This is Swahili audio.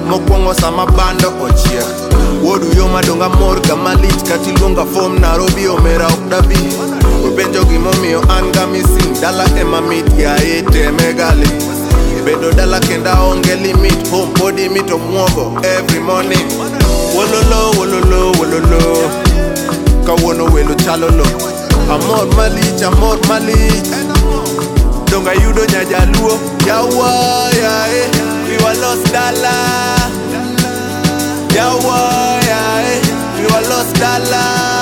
mokwongo sama bando ochiek. Wodu yo madonga mor kamalich katilonga form Nairobi omera okdabi. Wepenjo gimomiyo anga missing dala ema mit yae teme gali. Bedo dala kenda onge limit home body meet omwogo every morning. Wololo wololo wololo kawono welo chalolo. Amor malich donga yudo nyajaluo. Yawa yae we were lost dala. Yawa yae we were lost dala.